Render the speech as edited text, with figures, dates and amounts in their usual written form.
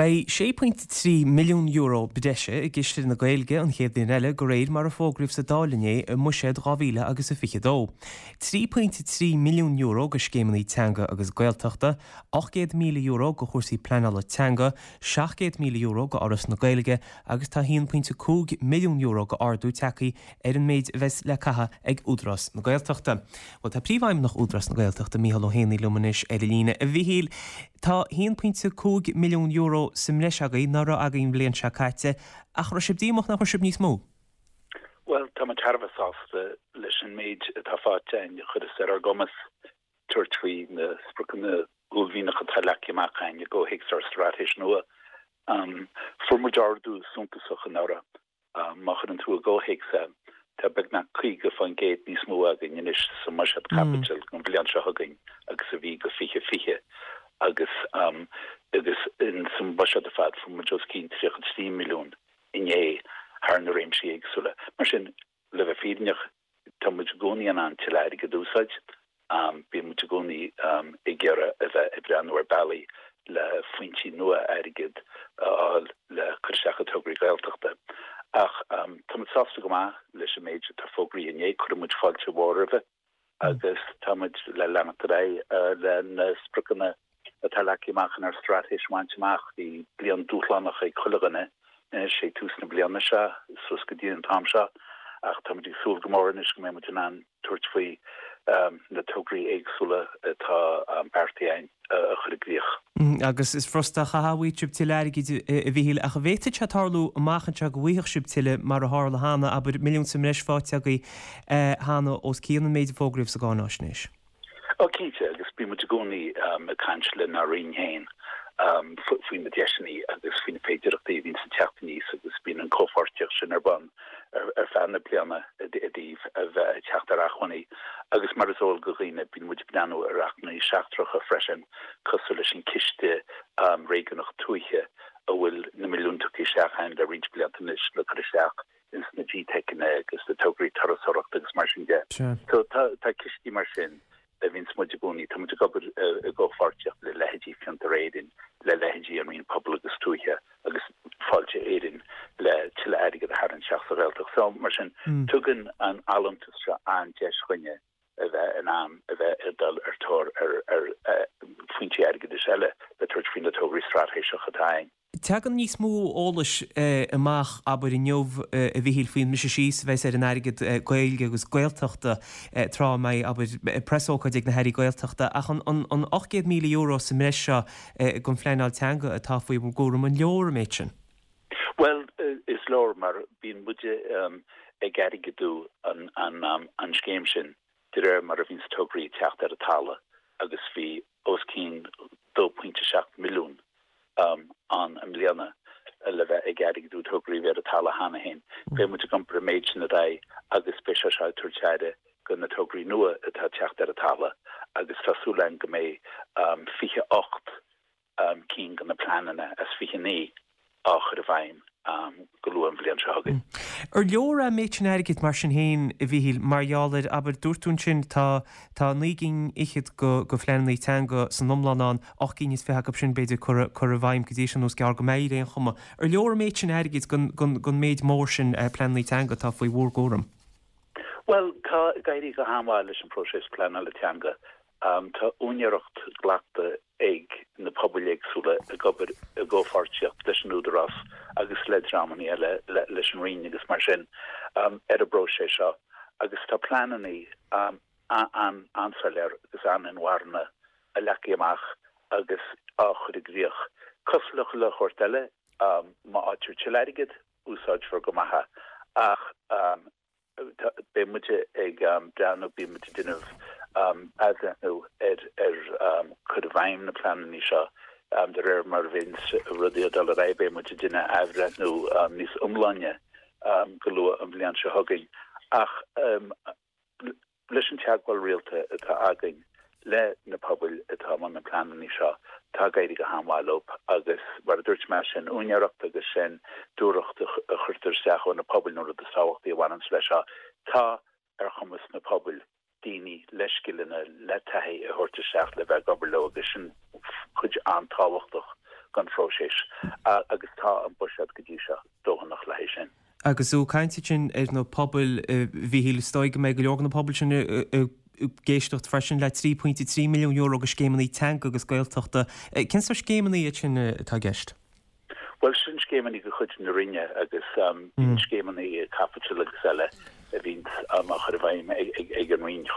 Bei 6.3 milliún euro bedeise I gistir na Gaeilge an chéad din eile go réir mar a fógrif sa dálinné a muséad 2022. 3.3 milliún euro go scéimnaí teanga agus Gaeltachta, 800 milliún euro go chósaí pleanála teanga, 700 milliún euro go áras na Gaeilge agus tá 1.2 milliún euro go ardú teacaí an méid bheits le catha ag údras na Gaeltachta. Well, tá príomhaim nach údras na Gaeltachta Mícheál Ó Héanaí Lumanis líne a bhíhíl tá 1.2 milliún euro sim leis agaí nara againn blian se caite ach ra sib dímach nach sib níos mó. Well, tá tarfas ásta leis an méid tá fátein chud is ar gomas tuirtví na sprucan na úlhína chu talaiceachchain go hiicsar stratéis nua. Formujardú suntasach an ára machchan an tú go hiicsa tá beg na chuige fan géad níos mó agin inis sa Mushad Capital gon blian se hagin agus sa bhí go fiche agus in some Mushad a fad from just keen 3 milliún in haar na réimsí agsúla. Mar sin le bheith fídneach tá muid gcónaí an tiile go dúsáid bí muid gcónaí I ggéire a bheith I breanúir bailí le fointí nua airigid le chuirseacha tugraí Gaeltachta. Ach tá muid sásta go maith leis a méid tá fógraí in chuir muid fáilte mhór agus tá muid le lenataré le na sprucanna a talaiceachchan ar stratéis maintach í blian dúchlanach ag chuileganna sé túsna blianna se sus go dtíann tam se ach tá muid súl gomórnis go mé mu an tuairtfuoi na tugraí éagsúla tá beartaíin a chuigríoch. Agus is frosta chahaí tribtileirigi a bhíhíil a bhéite se tarlú amachchanse go bhuiich sibtile mar a hála hána aber milliún sim leis fáteagaí hána os cíanan méid fógribh sa gánáisnéis. Okinte agus bí muid gcónaí a cansle na rihéin faoin na deisinaí agus faoin na féidirachtaí hín sa teachtaní agus bín an cóforteach sin ar ban ar fanna bliana a díomh a bheith teachtarachhaí agus mar is óil go riine bín muid bnanú arachnaí seachtrocha freisin cosú leis sin ciste réigeannach tuaiche a bhfuil na milliúntaí seachain le rinch bliantanis le chuisteach in na G-teicine agus na tugraí tarasóireacht agus mar sin de. So tá cistí mar sin a vins mojagoni tá muid go go farteach le lehédí fianta réidir le lehédí an rion pobl agus túiche agus fáilte éidir le tiile aige a haar an seach réilteach so mar sin tugan an alamtas se an de chuine a bheith an am a bheith dal ar tóir ar fointí aige de selle le tuairt fin atógraí stratéiseach chatáin. Tegan níos mó ólas amach aber in neomh a bhíhíil faoin mis síos bheits ar an airigid Gaeilge agus Gaeltachta trá mai aber presócha ag na heirí Gaeltachta ach an 800 milliún euro sa mreis seo gon fleanáil teanga atá faoi bhfuil gúram an leor méidsin. Well, is leor mar bíon muide ag airigeadú an scéim sin de mar a bhín tógraí teacht ar a talla agus bhí os cín 2.7 milliún an mbliana le bheith ag airigeadú tógraí bhar a talla hána hain. Bé muid gompra méid sin a dé agus spéisial se tuairteide go na tógraí nua atá teacht ar a talla agus tásúlainn go mé fiche 8 cín go na planana as fiche 9 á chud a bhaim goú an bblion se hagan. Ar leor a méid sin airigid mar sin héin a bhíhíil margheallir aber dúirtún sin tá nígin ichid go fleannaí teanga san nomlanán 8 is fethe sin beidir chur a bhaim go dtí sin os gar go méid réon chuma. Ar leor méid sin airigid gon méid mór sin pleannaí teanga tá faoi bhór góram. Well, tá gaiirí go hámáil leis an próses pleannaí teanga. Tá úineacht glachta ag na pobl éagsúla a ggófarteach leis an údarrás agus ledrámaní leis an riine agus mar sin ar a brose seo agus tá plananaí an ansaléir agus an warna a leci amach agus á chud gríoch coslach le chóirteile má áitir tiileirigid úsáid for go maithe ach bé muide ag breanú bí muide duineh nu chud a bhaim na plannaí seo de réir mar vins rudí a dal raibé mu duine ahrenú níos umlanne goú an bblian se hagain ach leis an teagháil rialta atá again le na pobl atá man na plannaí seo tá gaiirí go hámáil op agus war a dúirt me sin úineacht agus sin dúirecht a chuirtar seach na pobl nó a sáhachttaí a bhhain leis tá ar chumas na pobl díní leiscilina le taithé a thuirta seach le bheith gobar le agus sin chuid antáhachtach gan froséis agus tá an buisiad go dtí seo dóhan nach leiéis sin. Agus ú caiinte sin nó pobl bhí stoige mé go leog na pobl sin géistecht freisin le 3.3 milliún euro go scémaní tank agus gailteachta. Cin sa scémaní sin tá gceist? Well sin scémaní go chuid na rinne agus scémaní capital agus eile a vín a chu bhaim ag an rion